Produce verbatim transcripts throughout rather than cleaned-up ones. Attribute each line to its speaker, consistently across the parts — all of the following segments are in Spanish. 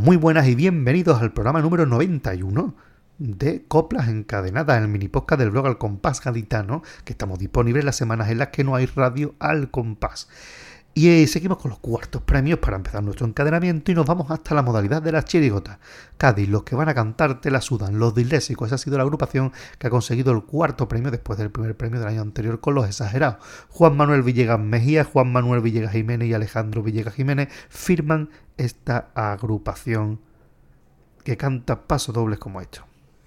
Speaker 1: muy buenas y bienvenidos al programa número noventa y uno de Coplas Encadenadas, el mini podcast del blog Al Compás Gaditano, que estamos disponibles las semanas en las que no hay radio al compás. Y eh, seguimos con los cuartos premios para empezar nuestro encadenamiento y nos vamos hasta la modalidad de las chirigotas. Cádiz, los que van a cantar te la sudan, los disléxicos. Esa ha sido la agrupación que ha conseguido el cuarto premio después del primer premio del año anterior con los exagerados. Juan Manuel Villegas Mejía, Juan Manuel Villegas Jiménez y Alejandro Villegas Jiménez firman esta agrupación que canta pasos dobles como esto.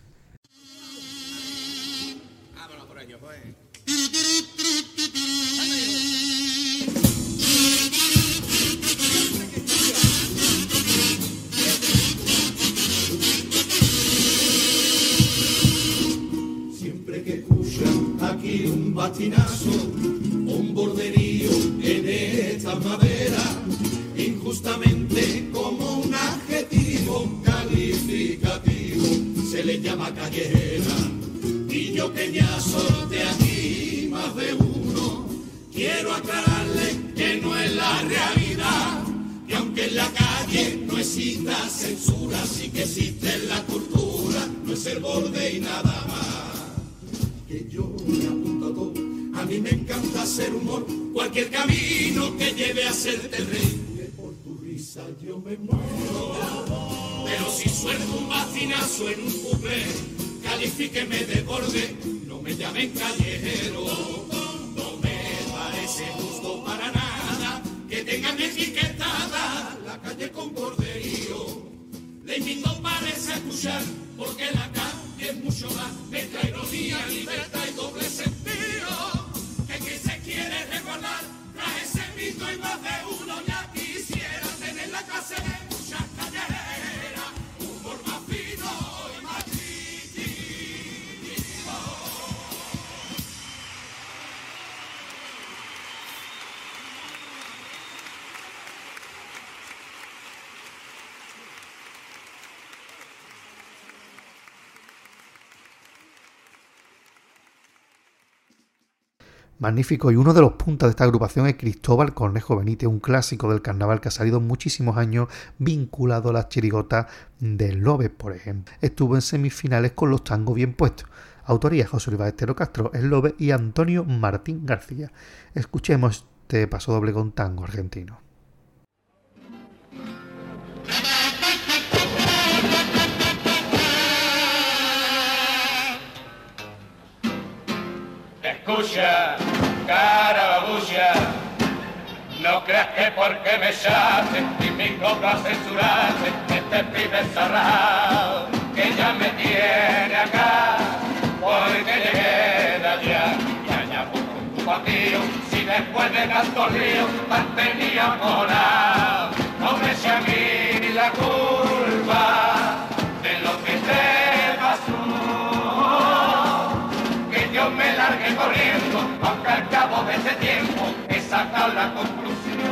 Speaker 2: Aquí un batinazo, un borderío en esta madera, injustamente como un adjetivo calificativo se le llama callejera. Y yo que ya soy de aquí más de uno, quiero aclararle que no es la realidad, que aunque en la calle no exista censura, sí que existe la cultura, no es el borde y nada más. Que yo me apunto a todo, a mí me encanta hacer humor, cualquier camino que lleve a hacerte rey, que por tu risa yo me muero. Pero si suelto un bacinazo en un cuplé, califíqueme de borde, no me llamen callejero. No me parece justo para nada que tengan etiquetada la calle con borderío. Le invito parece a escuchar, porque la calle es mucho más, mezcla ironía, libertad y doble sentido, que quien se quiere resguardar tras ese mito y más de uno ya quisiera tener la clase de muchas callejeras, un humor más fino y más crítico.
Speaker 1: Magnífico, y uno de los puntas de esta agrupación es Cristóbal Cornejo Benítez, un clásico del carnaval que ha salido muchísimos años vinculado a las chirigotas del Lobe, por ejemplo. Estuvo en semifinales con los tangos bien puestos. Autoría José Luis Ballesteros Castro, El Lobe y Antonio Martín García. Escuchemos este paso doble con tango argentino.
Speaker 3: Escucha, cara babucha, no creas que porque me llames y mi copla censuraste, este pibe cerrado que ya me tiene acá, porque llegué de allá y allá por tu partido, si después de tantos líos mantenía morado, no me eche a mí la culpa de lo que te pasó. Yo me largué corriendo, aunque al cabo de ese tiempo he sacado la conclusión.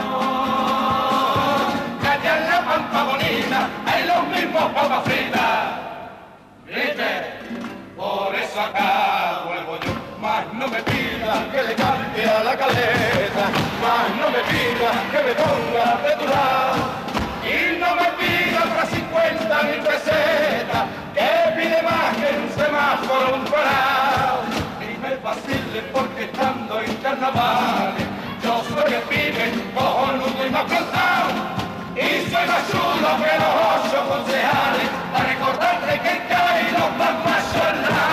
Speaker 3: Que allá en la pampa bonita hay los mismos papas fritas. ¿Viste? Por eso acá vuelvo yo. Más no me pidas que le cante a la caleta, más no me pidas que me ponga de tu lado. Y no me pidas otras cincuenta ni pesetas, que pide más que un semáforo un parado. Fácil porque estando en carnavales yo soy el pibe cojonudo y más plantado y soy más chulo que los ocho concejales para recordarte que en Cádiz los más machos en la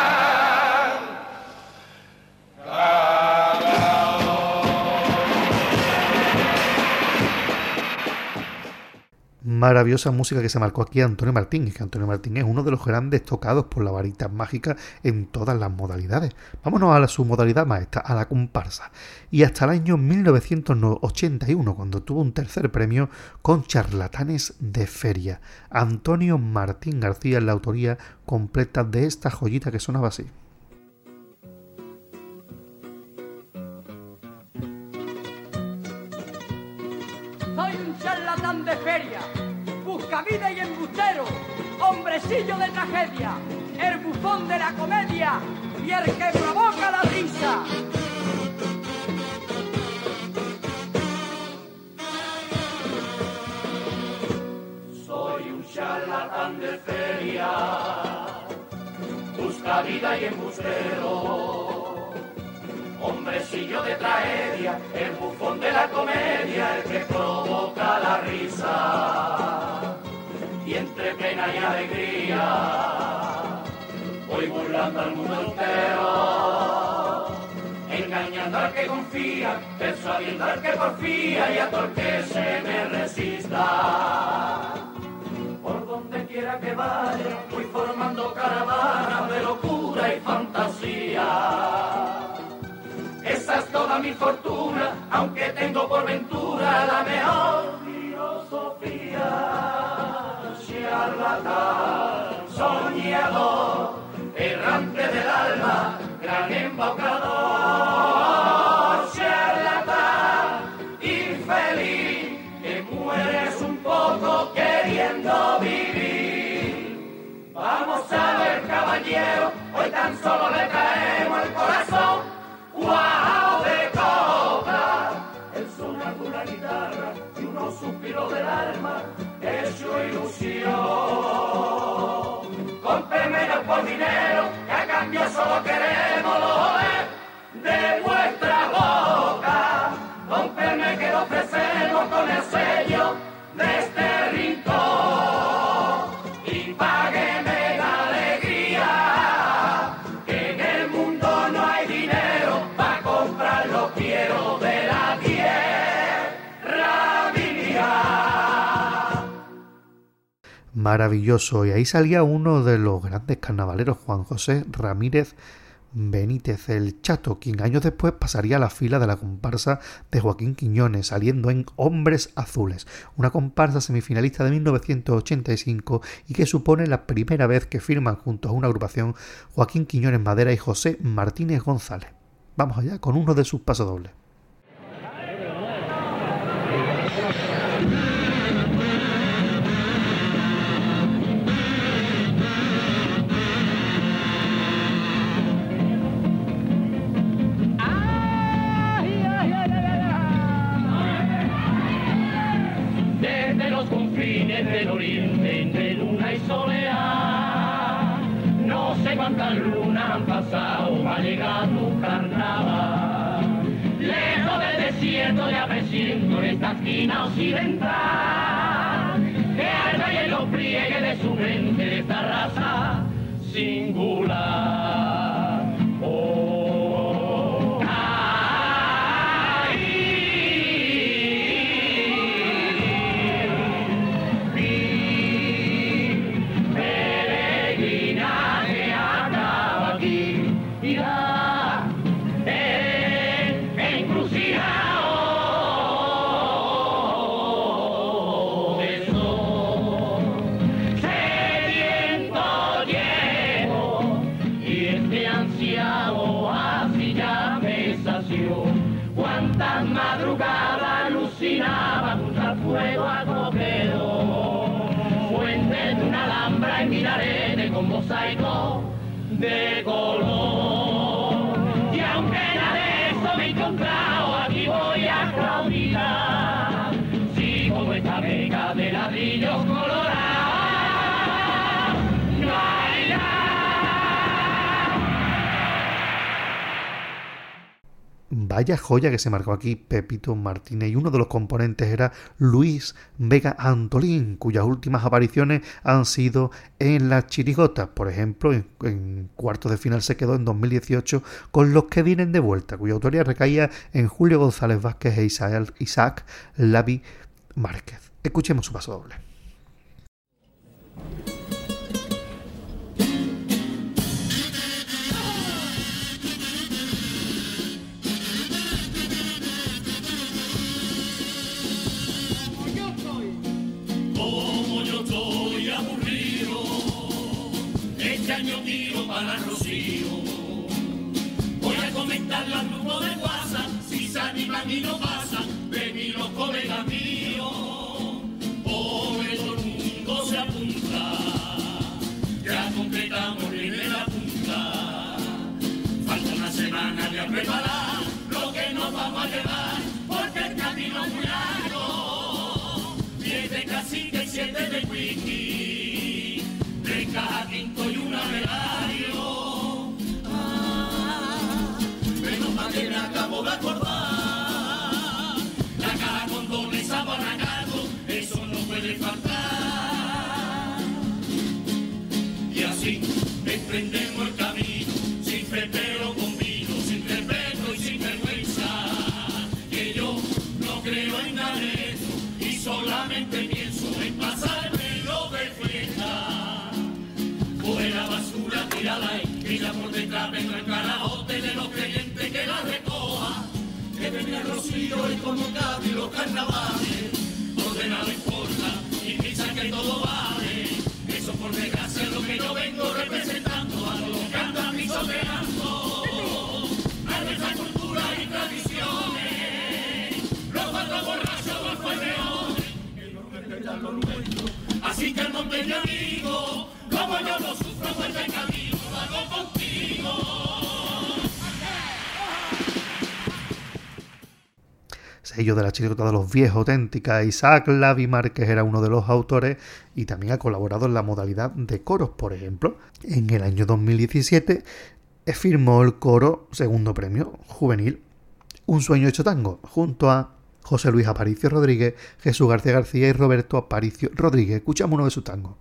Speaker 1: Maravillosa música que se marcó aquí a Antonio Martín, y que Antonio Martín es uno de los grandes tocados por la varita mágica en todas las modalidades. Vámonos a la, su modalidad maestra, a la comparsa. Y hasta el año mil novecientos ochenta y uno, cuando tuvo un tercer premio con Charlatanes de Feria. Antonio Martín García en la autoría completa de esta joyita que sonaba así.
Speaker 4: Soy un charlatán de feria, buscavida y embustero, hombrecillo de tragedia, el bufón de la comedia y el que provoca la risa.
Speaker 2: Soy
Speaker 3: vida y embustero. Hombrecillo de tragedia, el bufón de la comedia, el que provoca la risa. Y entre pena y alegría, voy burlando al mundo entero. Engañando al que confía, persuadiendo al que porfía y a todo el que se me resista. Por donde quiera que vaya, voy formando caravanas de locura y fantasía. Esa es toda mi fortuna, aunque tengo por ventura la mejor filosofía. Charlatán, soñador, errante del alma, gran embaucador. Charlatán, infeliz, que mueres un poco queriendo vivir. Vamos a ver, caballero, hoy tan solo le traemos el corazón guau de copla, el sonar de una guitarra y unos suspiros del alma hecho ilusión. Cómpremenos por dinero, que a cambio solo queremos los joder de vuestra boca. Cómpreme que lo ofrecemos con el sello de este rincón y págueme la alegría, que en el mundo no hay dinero para comprar lo quiero de la tierra mía.
Speaker 1: Maravilloso, y ahí salía uno de los grandes carnavaleros, Juan José Ramírez Benítez, el Chato, quien años después pasaría a la fila de la comparsa de Joaquín Quiñones, saliendo en Hombres Azules, una comparsa semifinalista de mil novecientos ochenta y cinco y que supone la primera vez que firman juntos a una agrupación Joaquín Quiñones Madera y José Martínez González. Vamos allá con uno de sus pasodobles.
Speaker 3: Del oriente, entre luna y soleá, no sé cuántas lunas han pasado para llegar a tu carnaval. Lejos del desierto ya presiento en esta esquina occidental, que alza y en los pliegues de su mente de esta raza singular. Oh, cuántas madrugadas alucinaba contra el fuego acogedor, fuente de una alhambra y minarete con mosaico de color. Y aunque nada de eso me he encontrado, aquí voy a claudicar, sí, como esta beca de ladrillos colorados. No hay nada.
Speaker 1: Vaya joya que se marcó aquí Pepito Martínez, y uno de los componentes era Luis Vega Antolín, cuyas últimas apariciones han sido en las chirigotas. Por ejemplo, en, en cuartos de final se quedó en dos mil dieciocho con Los que vienen de vuelta, cuya autoría recaía en Julio González Vázquez e Isaac, Isaac Lavi Márquez. Escuchemos su paso doble.
Speaker 2: Año tiro para Rocío. Voy a comentarlo al grupo de WhatsApp, si se animan y no pasan, venir los colegas míos. Pobre todo el mundo se apunta, ya completamos en la punta. Falta una semana de a preparar lo que nos vamos a llevar, porque el camino es muy largo. Diez de cacique y siete de whisky, de caja quinto y una velario. faltar. Y así emprendemos el camino, sin fe pero con vino, sin respeto y sin vergüenza. Que yo no creo en nada de eso y solamente pienso en pasarme lo de fiesta. Coge la basura, tírala ahí, tira por detrás, venga el carajote de los creyentes que la recoja. Que venga el rocío y como Cádiz los carnavales, donde nada importa y piensan que todo vale. Eso por desgracia es lo que yo vengo representando a los que andan pisoteando a nuestra cultura y tradiciones. Los cuatro borrachos, los cuerneones, que no respetan lo nuestro. Así que el monteño amigo, como yo no sufro, vuelve el camino, lo hago contigo.
Speaker 1: Sello de la chirigota de los viejos, auténtica. Isaac Lavi Márquez era uno de los autores y también ha colaborado en la modalidad de coros, por ejemplo. En el año dos mil diecisiete firmó el coro segundo premio juvenil Un sueño hecho tango, junto a José Luis Aparicio Rodríguez, Jesús García García y Roberto Aparicio Rodríguez. Escuchamos uno de sus tangos.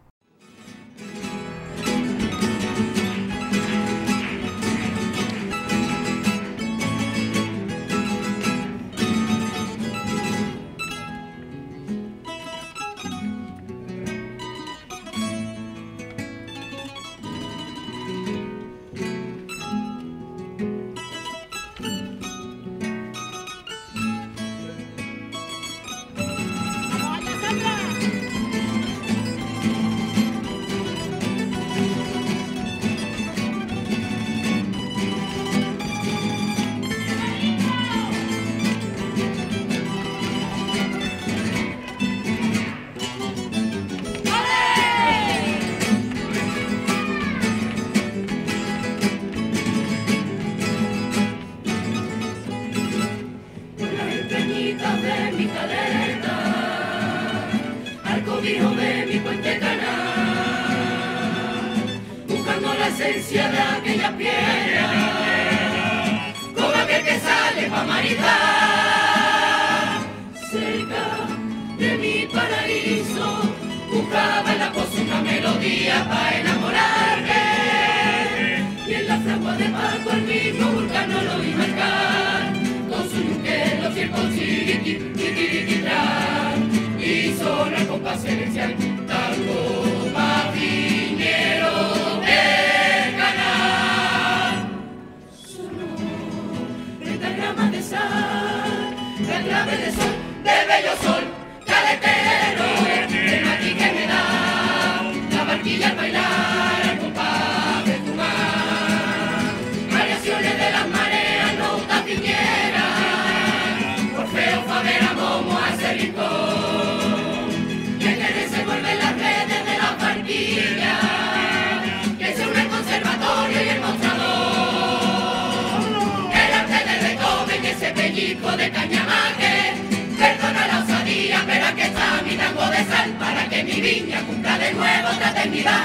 Speaker 2: De Cañamaque, perdona la osadía, pero aquí está mi tango de sal para que mi viña cumpla de nuevo otra eternidad.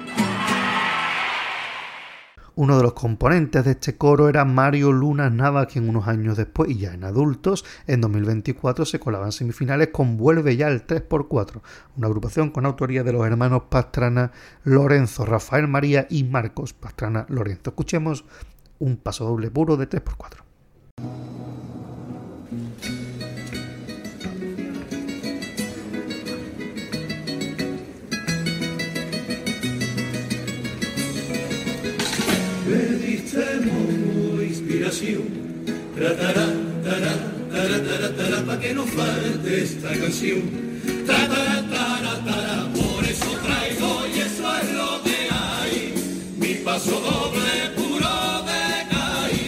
Speaker 1: Uno de los componentes de este coro era Mario Lunas Navas, quien unos años después, y ya en adultos, en dos mil veinticuatro se colaba en semifinales con Vuelve ya el tres por cuatro, una agrupación con autoría de los hermanos Pastrana Lorenzo, Rafael María y Marcos Pastrana Lorenzo. Escuchemos un paso doble puro de tres por cuatro.
Speaker 2: Me diste como inspiración, tratará, tará, tará, tará, tará, pa' que no falte esta canción. Tará, tará, tará, por eso traigo y eso es lo que hay. Mi paso doble puro de caí.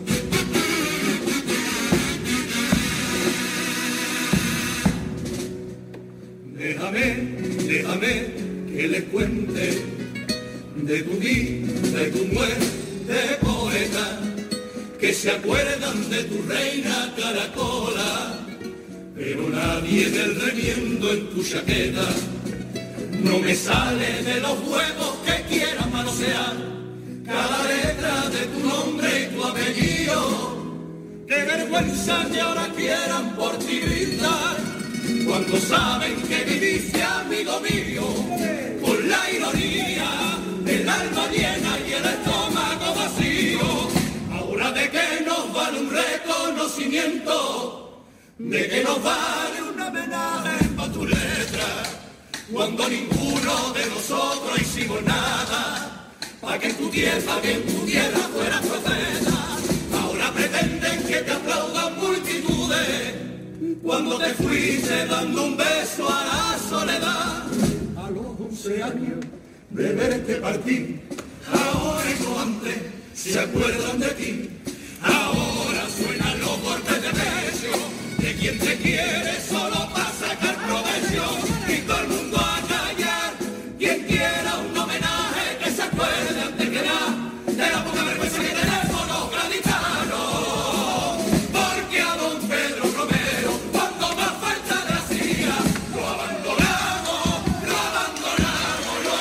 Speaker 2: Déjame, déjame que le cuente de tu vida, de tu muerte, poeta, que se acuerdan de tu reina caracola, pero nadie del remiendo en tu chaqueta no me sale de los huevos que quieran manosear cada letra de tu nombre y tu apellido. Qué vergüenza que ahora quieran por ti gritar cuando saben que viviste, amigo mío, con la ironía, el alma llena y el estómago vacío. Ahora de que nos vale un reconocimiento, de que nos vale un homenaje pa' tu letra, cuando ninguno de nosotros hicimos nada, pa' que en tu tierra, que en tu tierra fuera profeta. Ahora pretenden que te aplaudan multitudes, cuando te fuiste dando un beso a la soledad. A los once años de verte partir, ahora y no antes se acuerdan de ti. Ahora suenan los golpes de pecho de quien te quiere solo para sacar provecho. Y todo el mundo a callar, quien quiera un homenaje que se acuerde antes que nada de la poca vergüenza que tenemos los gaditanos. Porque a don Pedro Romero, cuando más falta le hacía, lo abandonamos, lo abandonamos, lo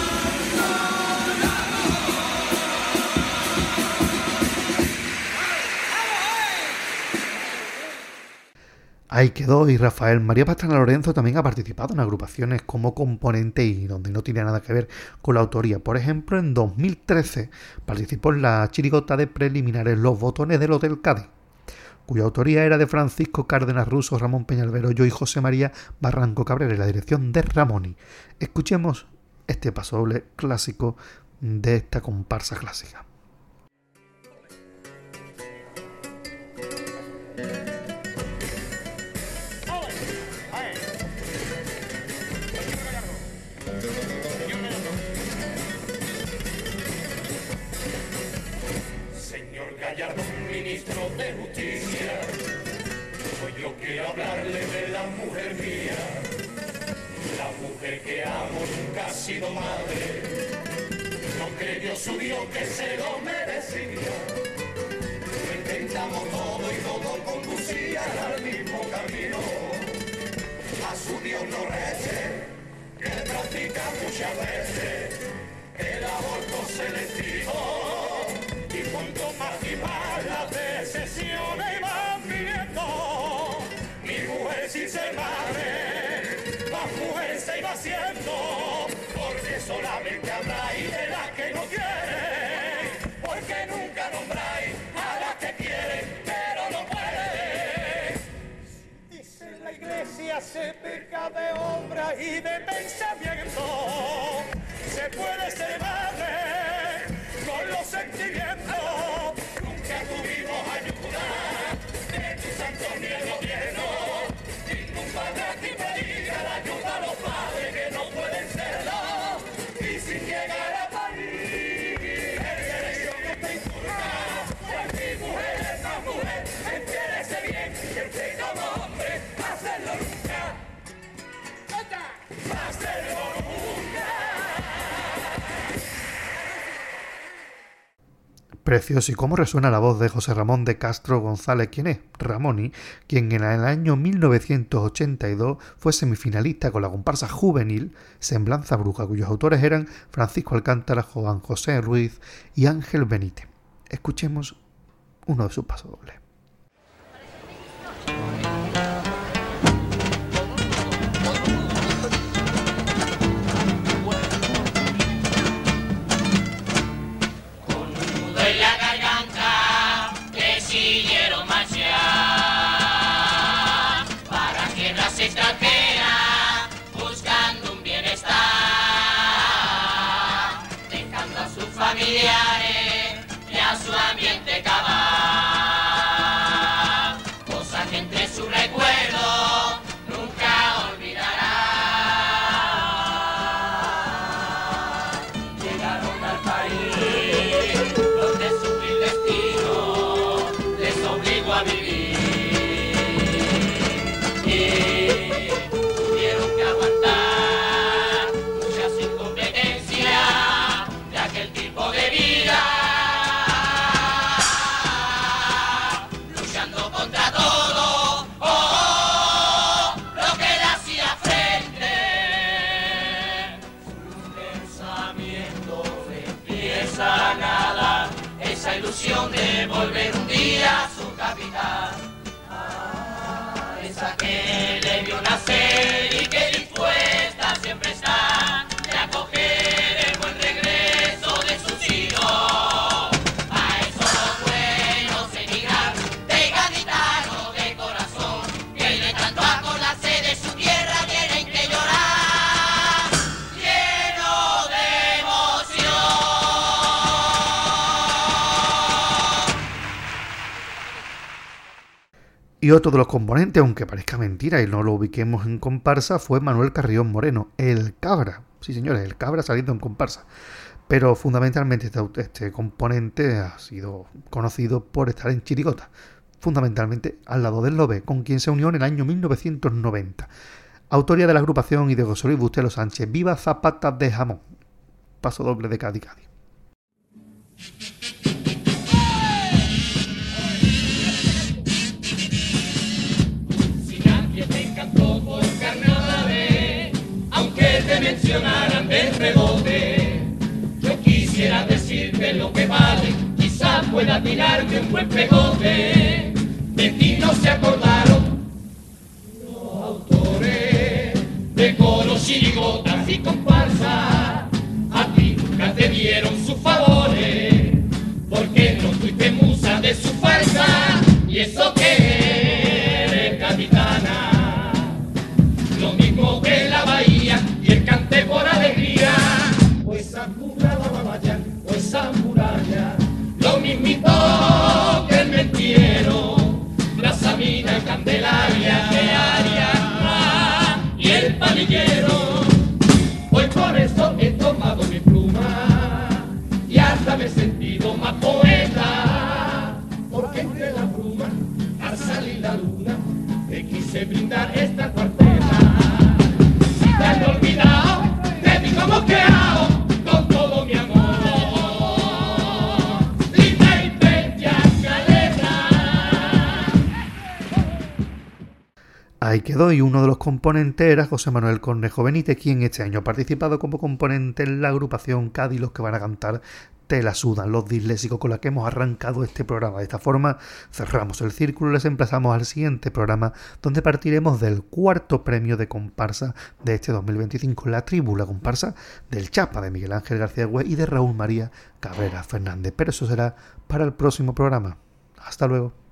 Speaker 1: Ahí quedó. Y Rafael María Pastrana Lorenzo también ha participado en agrupaciones como componente y donde no tiene nada que ver con la autoría. Por ejemplo, en dos mil trece participó en la chirigota de preliminares Los Botones del Hotel Cádiz, cuya autoría era de Francisco Cárdenas Russo, Ramón Peñalver y José María Barranco Cabrera, y la dirección de Ramoni. Escuchemos este pasodoble clásico de esta comparsa clásica.
Speaker 2: Ministro de Justicia, hoy yo quiero hablarle de la mujer mía, la mujer que amo nunca ha sido madre, no creyó su Dios que se lo merecía, lo intentamos todo y todo conducía al mismo camino, a su Dios no rece, que practica muchas veces el aborto selectivo. Y cuanto más y más las decisiones van viniendo, mi mujer si se madre, más mujer se iba haciendo, porque solamente habláis de las que no quieren, porque nunca nombráis a las que quieren, pero no pueden. Dice la iglesia se peca de obra y de pensamiento, se puede ser madre con los sentimientos, nunca tuvimos ayuda de tu santo ni el gobierno, ningún padre aquí me diga la ayuda a los padres que no pueden serlo, y sin llegar a parir, el derecho que te inculca, pues mi mujer es más mujer, entiéndese bien, que usted como hombre, hacerlo nunca, hacerlo nunca.
Speaker 1: Precioso. ¿Y cómo resuena la voz de José Ramón de Castro González? ¿Quién es? Ramoni, quien en el año mil novecientos ochenta y dos fue semifinalista con la comparsa juvenil Semblanza Bruja, cuyos autores eran Francisco Alcántara, Juan José Ruiz y Ángel Benítez. Escuchemos uno de sus pasodobles.
Speaker 5: Buscando un bienestar, dejando a sus familiares y a su ambiente cavar, cosa que entre su recuerdo nunca olvidará. Llegaron al país donde su destino les obligó a vivir. De volver un día a su capital, ah, esa que le vio nacer.
Speaker 1: Y otro de los componentes, aunque parezca mentira y no lo ubiquemos en comparsa, fue Manuel Carrión Moreno, el Cabra. Sí, señores, el Cabra saliendo en comparsa. Pero fundamentalmente este, este componente ha sido conocido por estar en chirigota, fundamentalmente al lado del Lobe, con quien se unió en el año mil novecientos noventa. Autoría de la agrupación y de José Luis Bustelo Sánchez, Viva Zapata de Jamón. Paso doble de Cádiz Cádiz.
Speaker 5: Si nadie te encantó por carnavales, aunque te mencionaran de rebote, yo quisiera decirte lo que vale, quizás pueda tirarte un buen pegote. De ti no se acordaron los autores de coros, chirigotas y comparsas. A ti nunca te dieron sus favores, porque no fuiste musa de su farsa. Y eso que eres capitana, lo mismo que la bahía y el cante por alegría. O esa cubra babaya, o esa muralla, lo mismito que el mentiero, la Sabina, Candelaria, que Ariana y el palillero. Hoy por eso he tomado mi pluma y hasta me he sentido más poeta, porque entre la bruma, al salir la luna, te quise brindar esta cuarteta. Si te has olvidado, te digo como que hago con todo mi amor. Linda y bella caleta.
Speaker 1: Ahí quedó, y uno de los componentes era José Manuel Cornejo Benítez, quien este año ha participado como componente en la agrupación Cádiz, los que van a cantar Te la sudan, los disléxicos, con la que hemos arrancado este programa. De esta forma cerramos el círculo y les emplazamos al siguiente programa, donde partiremos del cuarto premio de comparsa de este dos mil veinticinco, la tribu, la comparsa del Chapa, de Miguel Ángel García Güell y de Raúl María Cabrera Fernández. Pero eso será para el próximo programa. Hasta luego.